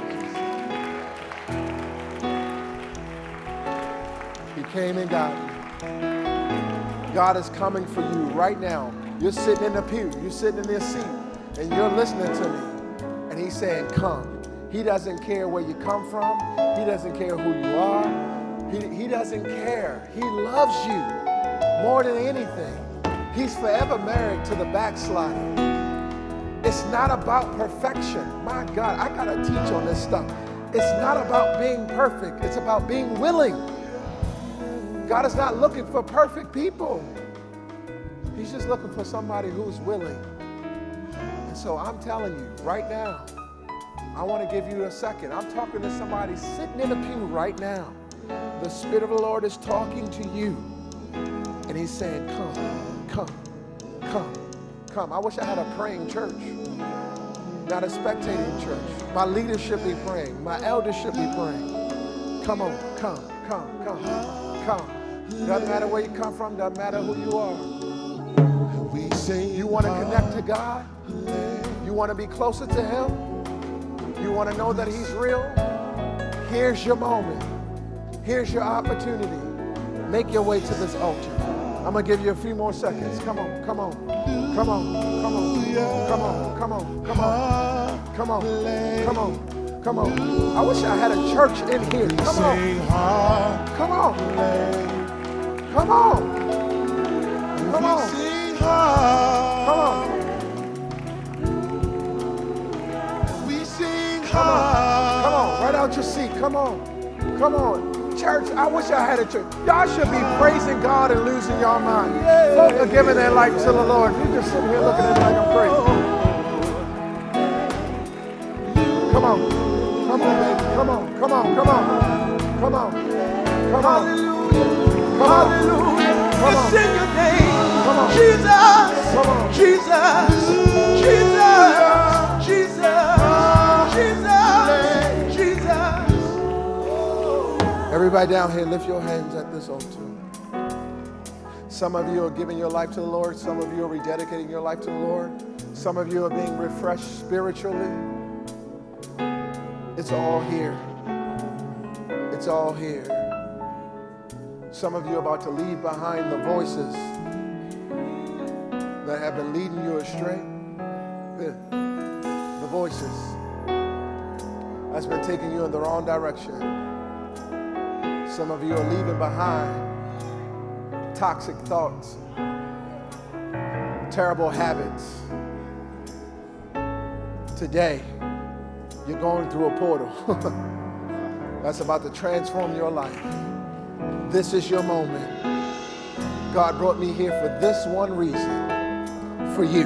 he came and got me. God is coming for you right now. You're sitting in the pew. You're sitting in this seat. And you're listening to me. And he's saying, come. He doesn't care where you come from. He doesn't care who you are. He, he doesn't care. He loves you more than anything. He's forever married to the backslider. It's not about perfection. My God, I got to teach on this stuff. It's not about being perfect. It's about being willing. God is not looking for perfect people. He's just looking for somebody who's willing. And so I'm telling you right now, I want to give you a second. I'm talking to somebody sitting in a pew right now. The Spirit of the Lord is talking to you. And he's saying, come, come, come, come. I wish I had a praying church, not a spectating church. My leadership be praying. My elders should be praying. Come on, come, come, come, come. Doesn't matter where you come from. Doesn't matter who you are. You want to connect to God? You want to be closer to him? You want to know that he's real? Here's your moment. Here's your opportunity. Make your way to this altar. I'm going to give you a few more seconds. Come on, come on, come on, come on, come on, come on, come on, come on, come on, come on. I wish I had a church in here. Come on, come on, come on, come on, come on. We sing hard. Come on, right out your seat. Come on, come on. Church, I wish I had a church. Y'all should be praising God and losing your mind. Folk are giving their life to the Lord. You're just sitting here looking at me like I'm crazy. Come on. Come on, baby. Come on. Come on. Come on. Come on. Come on. Come on. Hallelujah. It's in your name. Come on. Jesus. Come on. Jesus. Jesus. Jesus. Jesus. Jesus. Everybody down here, lift your hands at this altar. Some of you are giving your life to the Lord. Some of you are rededicating your life to the Lord. Some of you are being refreshed spiritually. It's all here. It's all here. Some of you are about to leave behind the voices that have been leading you astray. The voices that's been taking you in the wrong direction. Some of you are leaving behind toxic thoughts, terrible habits. Today, you're going through a portal that's about to transform your life. This is your moment. God brought me here for this one reason, for you,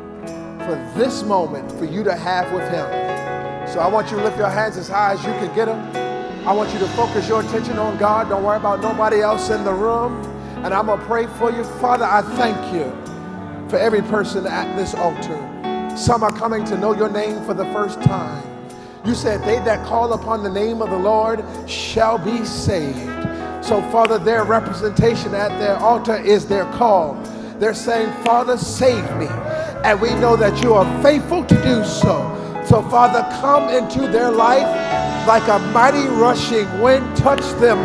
for this moment, for you to have with him. So I want you to lift your hands as high as you can get them. I want you to focus your attention on God. Don't worry about nobody else in the room. And I'm going to pray for you. Father, I thank you for every person at this altar. Some are coming to know your name for the first time. You said they that call upon the name of the Lord shall be saved. So, Father, their representation at their altar is their call. They're saying, Father, save me. And we know that you are faithful to do so. So, Father, come into their life like a mighty rushing wind. Touch them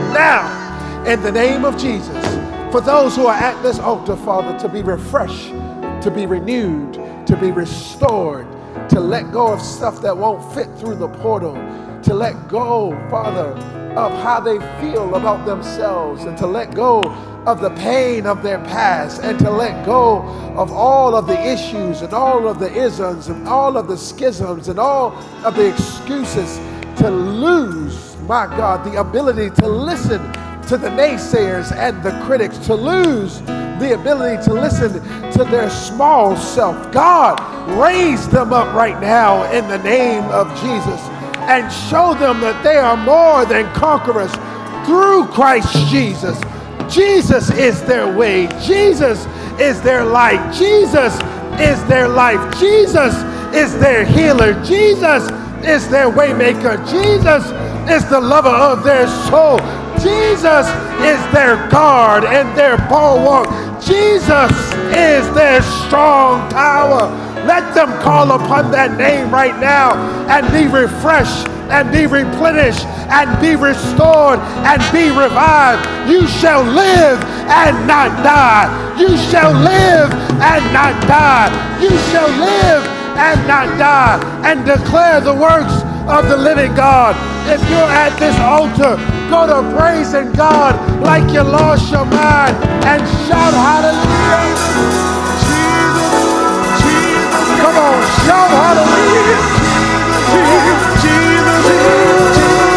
now in the name of Jesus. For those who are at this altar, Father, to be refreshed, to be renewed, to be restored, to let go of stuff that won't fit through the portal, to let go, Father, of how they feel about themselves, and to let go of the pain of their past, and to let go of all of the issues and all of the isms and all of the schisms and all of the excuses, to lose, my God, the ability to listen to the naysayers and the critics, to lose the ability to listen to their small self. God, raise them up right now in the name of Jesus and show them that they are more than conquerors through Christ Jesus. Jesus is their way. Jesus is their light. Jesus is their life. Jesus is their healer. Jesus is their waymaker. Jesus is the lover of their soul. Jesus is their guard and their bulwark. Jesus is their strong tower. Let them call upon that name right now and be refreshed and be replenished and be restored and be revived. You shall live and not die. You shall live and not die. You shall live and not die, and declare the works of the living God. If you're at this altar, go to praising God like you lost your mind and shout hallelujah. Jesus, Jesus, come on, shout hallelujah. Jesus, Jesus, Jesus.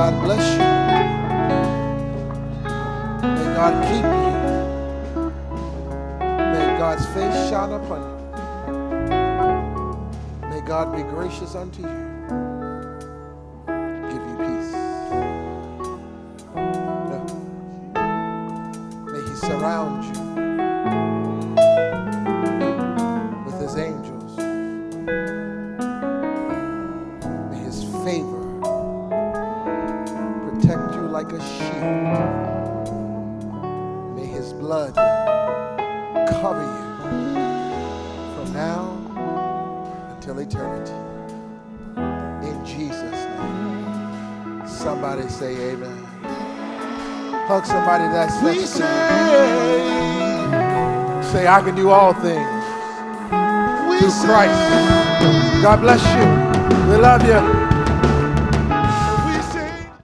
God bless you. May God keep you. May God's face shine upon you. May God be gracious unto you. Give you peace. No. May He surround you with His angels. May His favor protect you like a shield. May His blood cover you from now until eternity. In Jesus' name. Somebody say amen. Hug somebody that's next to you. Say, I can do all things through Christ. God bless you. We love you.